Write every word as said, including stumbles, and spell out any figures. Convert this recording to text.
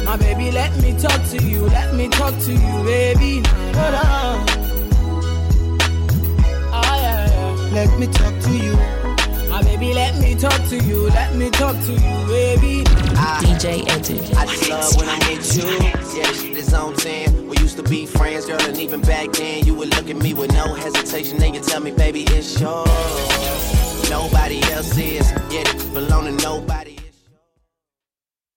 My baby, let me talk to you, let me talk to you, baby. Hold on. Oh, yeah, yeah. Let me talk to you. My baby, let me talk to you, let me talk to you, baby. I, D J Edu. I just love when I'm with you. Yeah, this shit is on ten. We used to be friends, girl, and even back then, you would look at me with no hesitation, and you tell me, baby, it's yours. Nobody else is. Yeah, it belong to nobody.